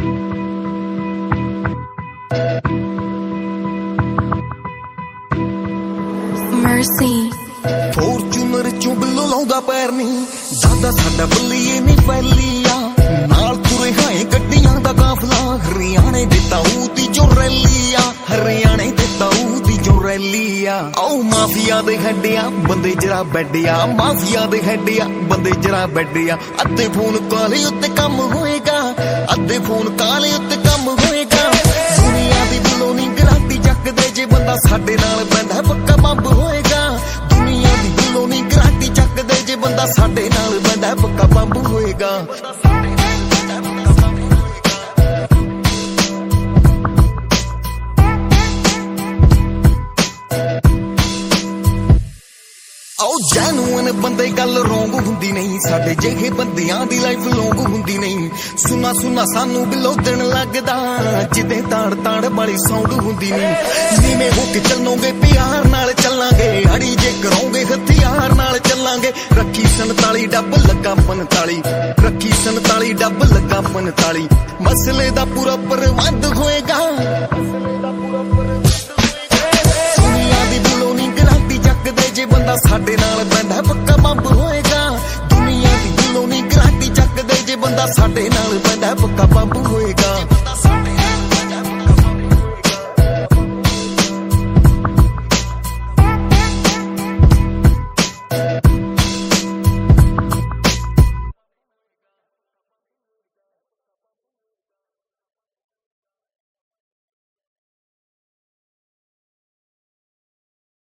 Mercy Fortuner ਚੋਂ ਬਿੱਲੋ ਲਾਉਂਦਾ ਪੈਰ ਨੀ ਦਾਦਾ ਸਾਡਾ ਬੱਲੀਏ ਨੀ ਫੈਲੀਆ ਨਾਲ ਤੁਰੇ ਹਾਏ ਗੱਡੀਆਂ ਦਾ ਕਾਫਲਾ ਹਰਿਆਣੇ ਦੇ ਤਾਊ ਦੀ ਜੋ ਰੈਲੀ ਆ ਹਰਿਆਣੇ ਦੇ ਤਾਊ ਦੀ ਜੋ ਰੈਲੀ ਆ ਆਓ ਮਾਫੀਆ ਦੇ ਹੈਡਿਆ ਬੰਦੇ ਜਰਾ ਬੈਡਿਆ ਮਾਫੀਆ ਦੇ ਹੈਡਿਆ ਬੰਦੇ ਜਰਾ ਬੈਡਿਆ ਅੱਧੇ ਫੋਨ ਕਾਲੇ ਉੱਤੇ ਕੰਮ ਹੋਏਗਾ ਅੱਧੇ ਫੋਨ ਕਾਲੇ ਉੱਤੇ ਕੰਮ ਹੋਏਗਾ ਦੁਨੀਆ ਦੀ ਦਿਲੋਂ ਨੀ ਗਰਾਤੀ ਚੱਕਦੇ ਜੇ ਬੰਦਾ ਸਾਡੇ ਨਾਲ ਪੈਂਦਾ ਪੱਕਾ ਬੰਬ ਹੋਏਗਾ ਦੁਨੀਆ ਦੀ ਦਿਲੋਂ ਨੀ ਗਰਾਤੀ ਚੱਕਦੇ ਜੇ ਬੰਦਾ ਸਾਡੇ ਨਾਲ ਪੈਂਦਾ ਪੱਕਾ ਬੰਬ ਹੋਏਗਾ ਆਓ ਜੈਨੂਅਨ ਬੰਦੇ ਗੱਲ ਰੋਂਗ ਹੁੰਦੀ ਨਹੀਂ ਸਾਡੇ ਜਿਹੇ ਬੰਦਿਆਂ ਦੀ ਲਾਈਫ ਲੌਂਗ ਹੁੰਦੀ ਨਹੀਂ ਸੁਣਾ ਸੁਣਾ ਸਾਨੂੰ ਬਿਲੋ ਦਿਨ ਲੱਗਦਾ ਜਿੱਦੇ ਤਾੜ ਤਾੜ ਵਾਲੀ ਸਾਊਂਡ ਹੁੰਦੀ ਨਹੀਂ ਨੀਵੇਂ ਹੋ ਕੇ ਚੱਲੋਗੇ ਪਿਆਰ ਨਾਲ ਚੱਲਾਂਗੇ ਅੜੀ ਜੇ ਕਰੋਗੇ ਹਥਿਆਰ ਨਾਲ ਚੱਲਾਂਗੇ ਰੱਖੀ 47 ਡੱਬ ਲੱਗਾ 45 ਰੱਖੀ 47 ਡੱਬ ਲੱਗਾ 45 ਮਸਲੇ ਦਾ ਪੂਰਾ ਪ੍ਰਬੰਧ ਹੋਏਗਾ ਦੁਨੀਆ ਦੀ ਦਿਲੋਂ ਨੀ ਗਰਾਤੀ ਚੱਕਦੇ ਜੇ ਬੰਦਾ ਸਾਡੇ ਨਾਲ ਪੈਂਦਾ ਪੱਕਾ ਬੰਬ ਹੋਏਗਾ ਦੁਨੀਆ ਦੀ ਦਿਲੋਂ ਨੀ ਗਰਾਤੀ ਚੱਕਦੇ ਜੇ ਬੰਦਾ ਸਾਡੇ ਨਾਲ ਪੈਂਦਾ ਪੱਕਾ ਬੰਬ ਹੋਏਗਾ